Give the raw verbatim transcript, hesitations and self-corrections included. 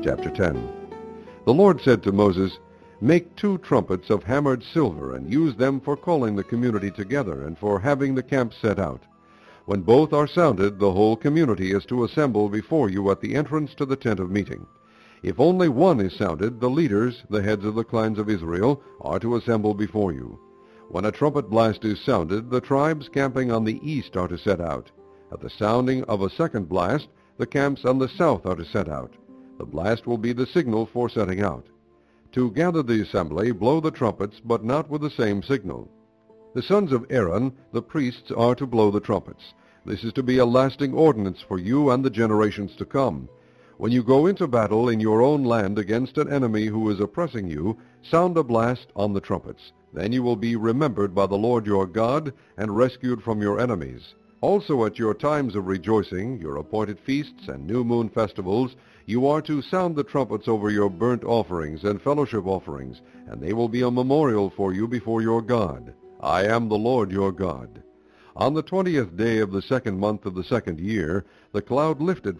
Chapter ten. The Lord said to Moses, "Make two trumpets of hammered silver, and use them for calling the community together and for having the camp set out. When both are sounded, the whole community is to assemble before you at the entrance to the tent of meeting. If only one is sounded, the leaders, the heads of the clans of Israel, are to assemble before you. When a trumpet blast is sounded, the tribes camping on the east are to set out. At the sounding of a second blast, the camps on the south are to set out. The blast will be the signal for setting out. To gather the assembly, blow the trumpets, but not with the same signal. The sons of Aaron, the priests, are to blow the trumpets. This is to be a lasting ordinance for you and the generations to come. When you go into battle in your own land against an enemy who is oppressing you, sound a blast on the trumpets. Then you will be remembered by the Lord your God and rescued from your enemies. Also at your times of rejoicing, your appointed feasts and new moon festivals, you are to sound the trumpets over your burnt offerings and fellowship offerings, and they will be a memorial for you before your God. I am the Lord your God. On the twentieth day of the second month of the second year, the cloud lifted